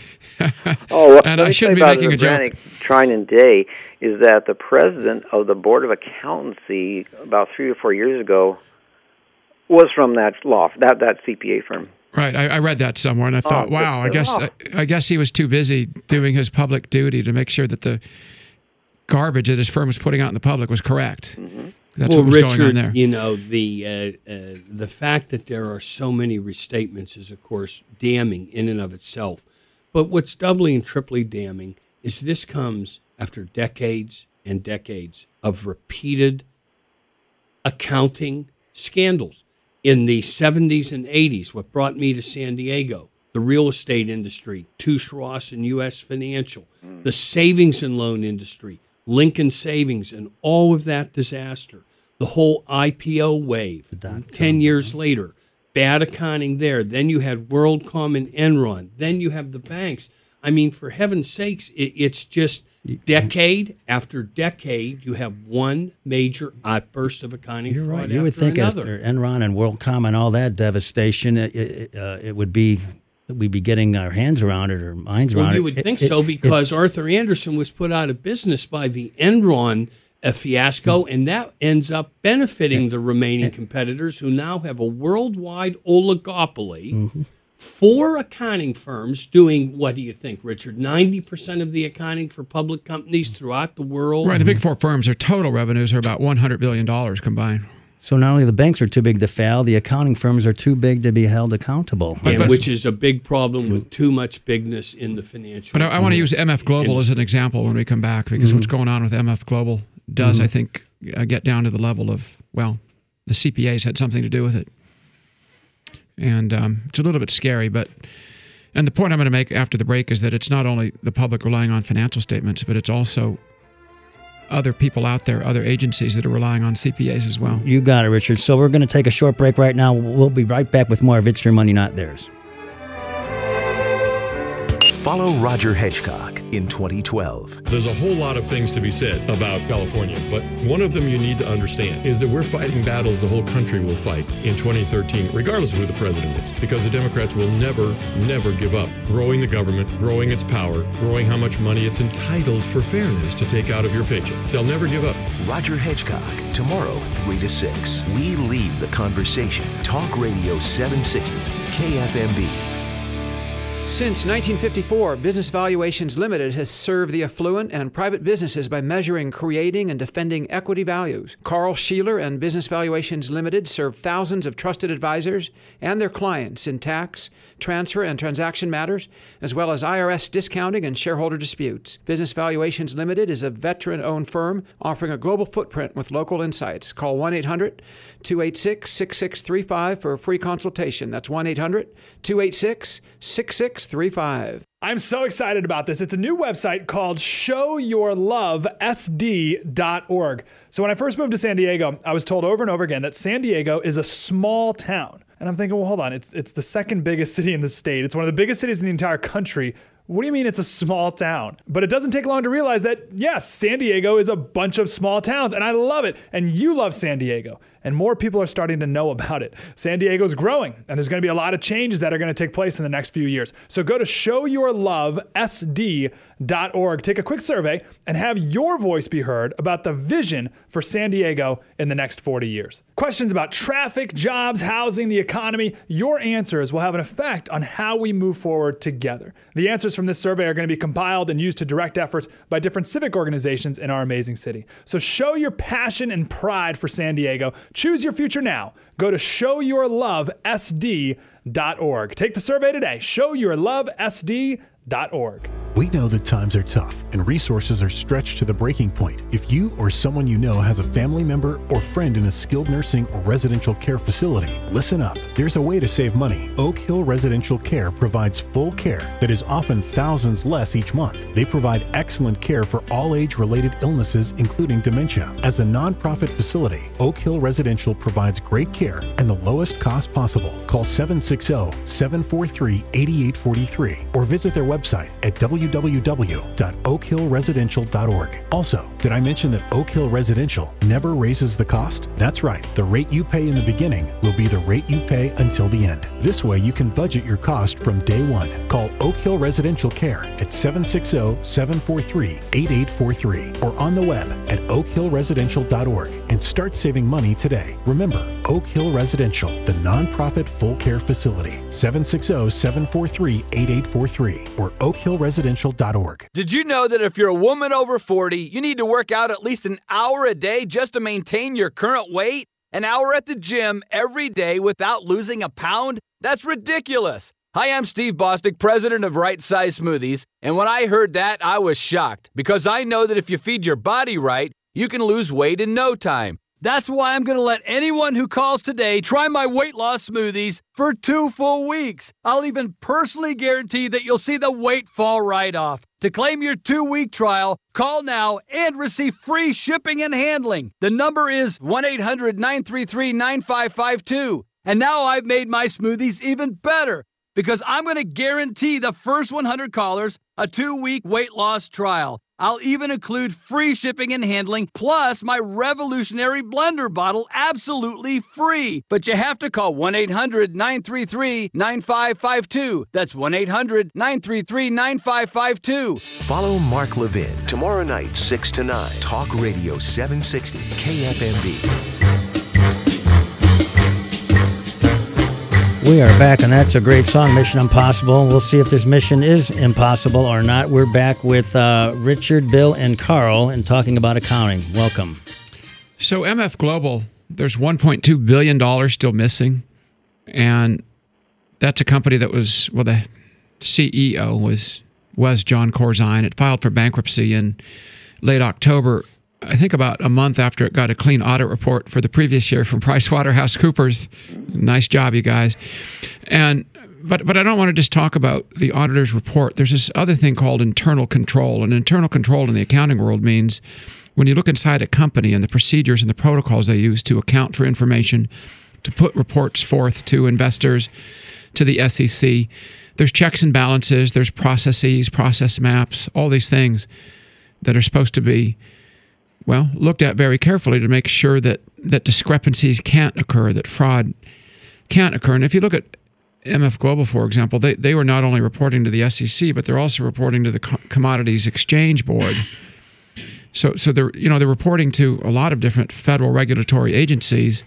Oh, well, and let I me shouldn't be tell you making a about joke. the Trinan Day is that the president of the Board of Accountancy about three or four years ago was from that law, that that C P A firm. Right, I, I read that somewhere, and I thought, Oh, wow, I good. guess Oh. I, I guess he was too busy doing his public duty to make sure that the garbage that his firm was putting out in the public was correct. Mm-hmm. That's well, what was Richard, going on there. you know, the uh, uh, the fact that there are so many restatements is, of course, damning in and of itself. But what's doubly and triply damning is this comes after decades and decades of repeated accounting scandals. In the seventies and eighties, what brought me to San Diego, the real estate industry, Touche Ross and U S Financial, the savings and loan industry, Lincoln Savings, and all of that disaster, the whole I P O wave, ten years later, bad accounting there. Then you had WorldCom and Enron. Then you have the banks. I mean, for heaven's sakes, it, it's just decade after decade, you have one major outburst of accounting You're fraud right. after You would think another. after Enron and WorldCom and all that devastation, it, it, uh, it would be we'd be getting our hands around it or minds around Well, it. you would It- think it- so it- because Arthur Andersen was put out of business by the Enron uh, fiasco, and that ends up benefiting the remaining competitors who now have a worldwide oligopoly. Mm-hmm. Four accounting firms doing, what do you think, Richard? ninety percent of the accounting for public companies throughout the world? Right, the big four firms, their total revenues are about one hundred billion dollars combined. So not only the banks are too big to fail, the accounting firms are too big to be held accountable. And which is a big problem with too much bigness in the financial. But I, I want to use M F Global as an example when we come back, because Mhm. what's going on with M F Global does, Mhm. I think, uh, get down to the level of, well, the C P As had something to do with it. And um, it's a little bit scary, but, and the point I'm going to make after the break is that it's not only the public relying on financial statements, but it's also other people out there, other agencies that are relying on C P As as well. You got it, Richard. So we're going to take a short break right now. We'll be right back with more of It's Your Money, Not Theirs. Follow Roger Hedgecock in twenty twelve. There's a whole lot of things to be said about California, but one of them you need to understand is that we're fighting battles the whole country will fight in twenty thirteen, regardless of who the president is, because the Democrats will never, never give up growing the government, growing its power, growing how much money it's entitled for fairness to take out of your paycheck. They'll never give up. Roger Hedgecock, tomorrow, three to six. We lead the conversation. Talk Radio seven sixty, K F M B. Since nineteen fifty-four, Business Valuations Limited has served the affluent and private businesses by measuring, creating, and defending equity values. Carl Sheeler and Business Valuations Limited serve thousands of trusted advisors and their clients in tax, transfer, and transaction matters, as well as I R S discounting and shareholder disputes. Business Valuations Limited is a veteran-owned firm offering a global footprint with local insights. Call one eight hundred, two eight six, six six three five for a free consultation. That's one eight hundred, two eight six, six six three five. I'm so excited about this. It's a new website called show your love S D dot org. So when I first moved to San Diego, I was told over and over again that San Diego is a small town. And I'm thinking, well, hold on. It's it's the second biggest city in the state. It's one of the biggest cities in the entire country. What do you mean it's a small town? But it doesn't take long to realize that, yeah, San Diego is a bunch of small towns, and I love it. And you love San Diego. And more people are starting to know about it. San Diego's growing, and there's going to be a lot of changes that are going to take place in the next few years. So go to show your love S D dot org. Take a quick survey and have your voice be heard about the vision for San Diego in the next forty years. Questions about traffic, jobs, housing, the economy, your answers will have an effect on how we move forward together. The answers from this survey are going to be compiled and used to direct efforts by different civic organizations in our amazing city. So show your passion and pride for San Diego. Choose your future now. Go to show your love S D dot org. Take the survey today. show your love S D dot org. We know that times are tough and resources are stretched to the breaking point. If you or someone you know has a family member or friend in a skilled nursing or residential care facility, listen up. There's a way to save money. Oak Hill Residential Care provides full care that is often thousands less each month. They provide excellent care for all age-related illnesses, including dementia. As a nonprofit facility, Oak Hill Residential provides great care and the lowest cost possible. Call seven six zero, seven four three, eight eight four three or visit their website at w w w w dot oak hill residential dot org. Also, did I mention that Oak Hill Residential never raises the cost? That's right. The rate you pay in the beginning will be the rate you pay until the end. This way you can budget your cost from day one. Call Oak Hill Residential Care at seven six zero, seven four three, eight eight four three or on the web at oak hill residential dot org and start saving money today. Remember, Oak Hill Residential, the nonprofit full care facility. seven six zero, seven four three, eight eight four three or oak hill residential dot org. Did you know that if you're a woman over forty, you need to work out at least an hour a day just to maintain your current weight? An hour at the gym every day without losing a pound? That's ridiculous. Hi, I'm Steve Bostic, president of Right Size Smoothies, and when I heard that, I was shocked because I know that if you feed your body right, you can lose weight in no time. That's why I'm going to let anyone who calls today try my weight loss smoothies for two full weeks. I'll even personally guarantee that you'll see the weight fall right off. To claim your two-week trial, call now and receive free shipping and handling. The number is one eight hundred, nine three three, nine five five two. And now I've made my smoothies even better because I'm going to guarantee the first one hundred callers a two-week weight loss trial. I'll even include free shipping and handling, plus my revolutionary blender bottle absolutely free. But you have to call one eight hundred, nine three three, nine five five two. That's one eight hundred, nine three three, nine five five two. Follow Mark Levin tomorrow night, six to nine. Talk Radio seven sixty K F M B. We are back, and that's a great song, Mission Impossible. We'll see if this mission is impossible or not. We're back with uh, Richard, Bill, and Carl and talking about accounting. Welcome. So M F Global, there's one point two billion dollars still missing, and that's a company that was, well, the C E O was was John Corzine. It filed for bankruptcy in late October, I think about a month after it got a clean audit report for the previous year from PricewaterhouseCoopers. Nice job, you guys. And but but I don't want to just talk about the auditor's report. There's this other thing called internal control. And internal control in the accounting world means when you look inside a company and the procedures and the protocols they use to account for information, to put reports forth to investors, to the S E C, there's checks and balances, there's processes, process maps, all these things that are supposed to be, well, looked at very carefully to make sure that, that discrepancies can't occur, that fraud can't occur. And if you look at M F Global, for example, they, they were not only reporting to the S E C, but they're also reporting to the Co- Commodities Exchange Board. So so they're, you know, they're reporting to a lot of different federal regulatory agencies.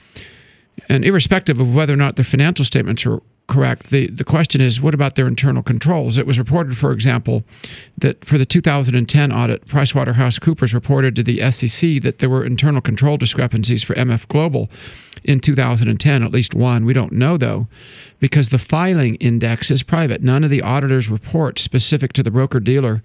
And irrespective of whether or not their financial statements are correct, the, the question is, what about their internal controls? It was reported, for example, that for the two thousand ten audit, PricewaterhouseCoopers reported to the S E C that there were internal control discrepancies for M F Global in two thousand ten, at least one. We don't know, though, because the filing index is private. None of the auditor's reports specific to the broker-dealer,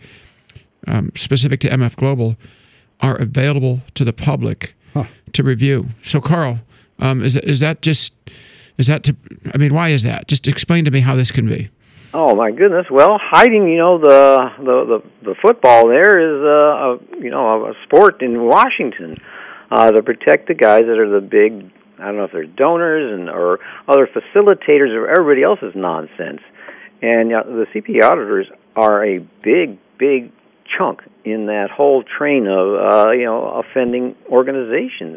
um, specific to M F Global, are available to the public huh. to review. So, Carl, um, is, is that just... Is that to, I mean, why is that? Just explain to me how this can be. Oh, my goodness. Well, hiding, you know, the the, the, the football there is, uh, a, you know, a sport in Washington uh, to protect the guys that are the big, I don't know if they're donors and or other facilitators of everybody else's nonsense. And uh, the C P A auditors are a big, big chunk in that whole train of, uh, you know, offending organizations.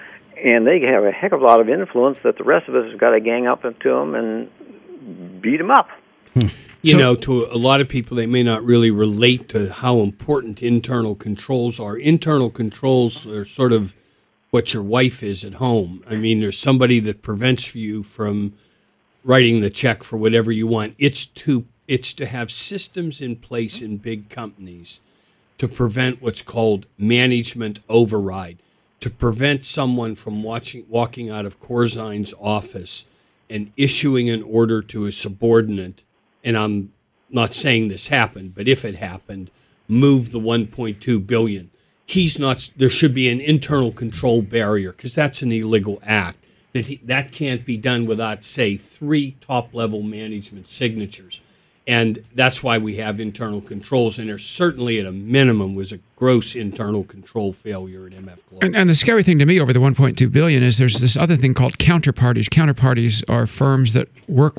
And they have a heck of a lot of influence that the rest of us have got to gang up into them and beat them up. Hmm. You so, know, to a lot of people, they may not really relate to how important internal controls are. Internal controls are sort of what your wife is at home. I mean, there's somebody that prevents you from writing the check for whatever you want. It's to it's to have systems in place in big companies to prevent what's called management override, to prevent someone from watching, walking out of Corzine's office and issuing an order to a subordinate, and I'm not saying this happened, but if it happened, move the one point two billion dollars. He's not. There should be an internal control barrier because that's an illegal act. That he, that can't be done without, say, three top-level management signatures. And that's why we have internal controls. And there certainly, at a minimum, was a gross internal control failure at M F Global. And, and the scary thing to me over the one point two billion dollars is there's this other thing called counterparties. Counterparties are firms that work with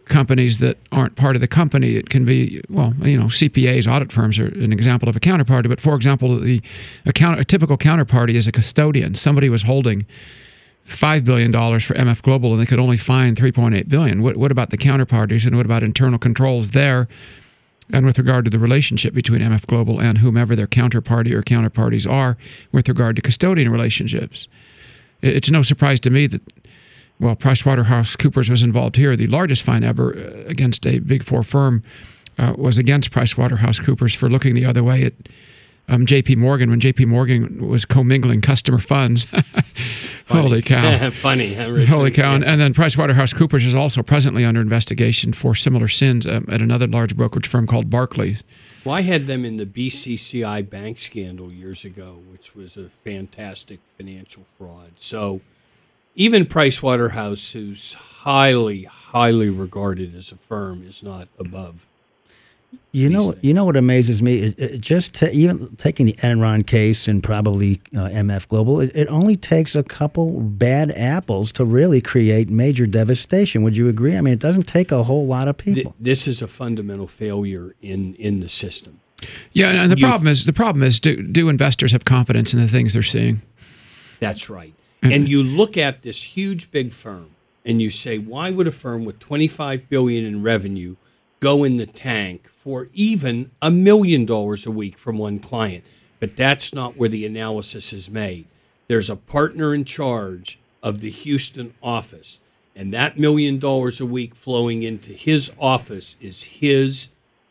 companies that aren't part of the company. It can be, well, you know, C P As, audit firms are an example of a counterparty. But for example, the a, counter, a typical counterparty is a custodian. Somebody was holding five billion dollars for M F Global and they could only find three point eight billion dollars. What, what about the counterparties, and what about internal controls there? And with regard to the relationship between M F Global and whomever their counterparty or counterparties are with regard to custodian relationships. It's no surprise to me that, well, PricewaterhouseCoopers was involved here. The largest fine ever against a Big Four firm uh, was against PricewaterhouseCoopers for looking the other way at um, J P Morgan when J P Morgan was commingling customer funds. Holy cow. Funny. Huh, Holy cow. And, and then PricewaterhouseCoopers is also presently under investigation for similar sins um, at another large brokerage firm called Barclays. Well, I had them in the B C C I bank scandal years ago, which was a fantastic financial fraud. So even Pricewaterhouse, who's highly, highly regarded as a firm, is not above. You know, things. you know what amazes me is it just to, even taking the Enron case and probably uh, M F Global. It, it only takes a couple bad apples to really create major devastation. Would you agree? I mean, it doesn't take a whole lot of people. Th- this is a fundamental failure in, in the system. Yeah, and the You've, problem is the problem is do do investors have confidence in the things they're seeing? That's right. Mm-hmm. And you look at this huge big firm and you say, why would a firm with twenty-five billion dollars in revenue go in the tank for even a million dollars a week from one client? But that's not where the analysis is made. There's a partner in charge of the Houston office, and that million dollars a week flowing into his office is his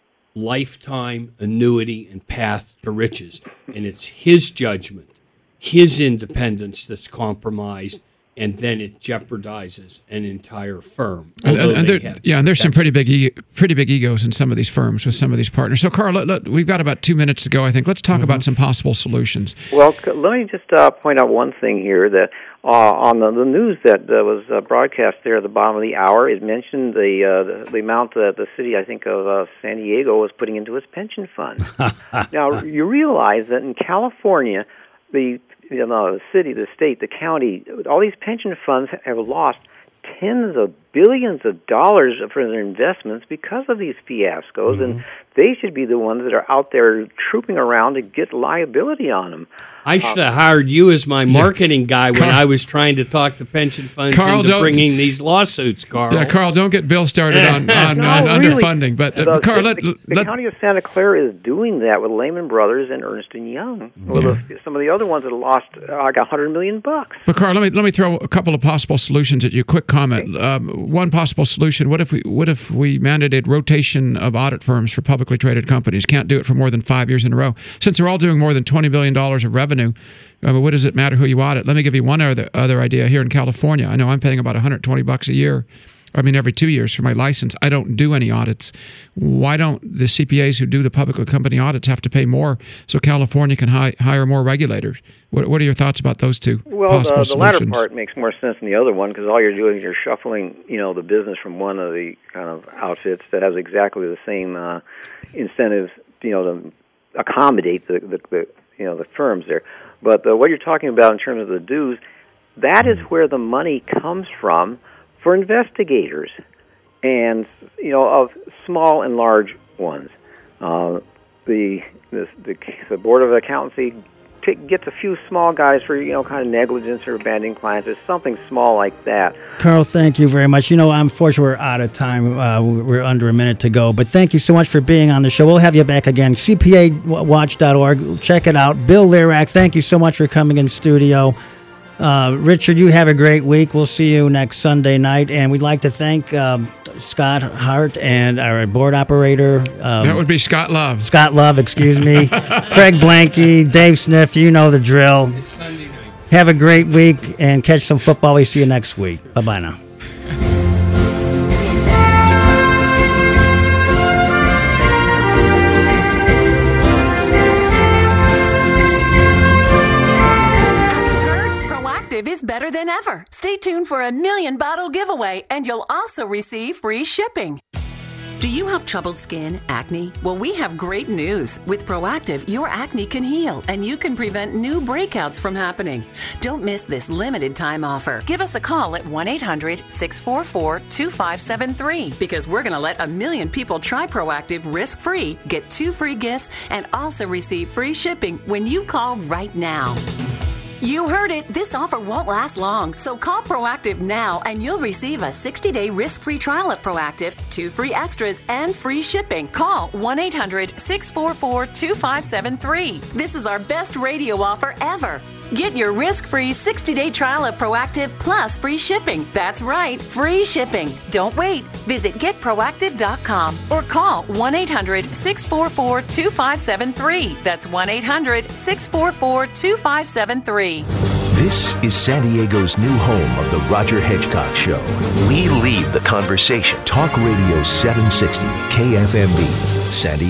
lifetime annuity and path to riches. And it's his judgment, his independence that's compromised, and then it jeopardizes an entire firm. And, and there, yeah, and there's some pretty big, e- pretty big egos in some of these firms with some of these partners. So, Carl, let, let, we've got about two minutes to go. I think let's talk mm-hmm. about some possible solutions. Well, let me just uh, point out one thing here that uh, on the, the news that uh, was uh, broadcast there at the bottom of the hour, it mentioned the uh, the, the amount that the city, I think, of uh, San Diego was putting into its pension fund. Now, you realize that in California, the You know, the city, the state, the county, all these pension funds have lost tens of billions of dollars for their investments because of these fiascos, mm-hmm. and they should be the ones that are out there trooping around to get liability on them. I should have hired you as my marketing yeah. guy when Carl, I was trying to talk the pension funds Carl, into bringing these lawsuits, Carl. Yeah, Carl, don't get Bill started on, on, no, on really. underfunding. But uh, the, Carl, the, let, the, let, the county of Santa Clara is doing that with Lehman Brothers and Ernst and Young. Yeah. With the, some of the other ones that lost uh, like a hundred million bucks. But Carl, let me let me throw a couple of possible solutions at you. Quick comment. Okay. Um, one possible solution: what if we what if we mandated rotation of audit firms for publicly traded companies? Can't do it for more than five years in a row. Since they're all doing more than twenty billion dollars of revenue. I mean, what does it matter who you audit? Let me give you one other other idea. Here in California, I know I'm paying about one hundred twenty bucks a year. I mean, every two years for my license. I don't do any audits. Why don't the C P As who do the public company audits have to pay more so California can hi- hire more regulators? What, what are your thoughts about those two well, possible the, the solutions? latter part makes more sense than the other one because all you're doing is you're shuffling, you know, the business from one of the kind of outfits that has exactly the same uh, incentives, you know, to accommodate the, the, the you know the firms there. But uh, what you're talking about in terms of the dues, that is where the money comes from for investigators, and you know of small and large ones. Uh, the, the the the Board of Accountancy t- gets a few small guys for you know kind of negligence or abandoning clients or something small like that. Carl, thank you very much. You know, unfortunately, we're out of time. Uh, we're under a minute to go, but thank you so much for being on the show. We'll have you back again. C P A watch dot org. Check it out. Bill Lirac, thank you so much for coming in studio. Uh, Richard, you have a great week. We'll see you next Sunday night. And we'd like to thank um, Scott Hart and our board operator. Um, that would be Scott Love. Scott Love, excuse me. Craig Blanky, Dave Sniff, you know the drill. Have a great week and catch some football. We'll see you next week. Bye-bye now. Is better than ever. Stay tuned for a million bottle giveaway, and you'll also receive free shipping. Do you have troubled skin, acne? Well, we have great news. With Proactive, your acne can heal and you can prevent new breakouts from happening. Don't miss this limited time offer. Give us a call at one eight hundred, six four four, two five seven three because we're going to let a million people try Proactive risk-free, get two free gifts, and also receive free shipping when you call right now. You heard it. This offer won't last long. So call Proactive now and you'll receive a sixty-day risk-free trial of Proactive, two free extras, and free shipping. Call one eight hundred, six four four, two five seven three. This is our best radio offer ever. Get your risk-free sixty-day trial of Proactive plus free shipping. That's right, free shipping. Don't wait. Visit get proactive dot com or call one eight hundred, six four four, two five seven three. That's one eight hundred, six four four, two five seven thry. This is San Diego's new home of the Roger Hedgecock Show. We lead the conversation. Talk Radio seven sixty K F M B, San Diego.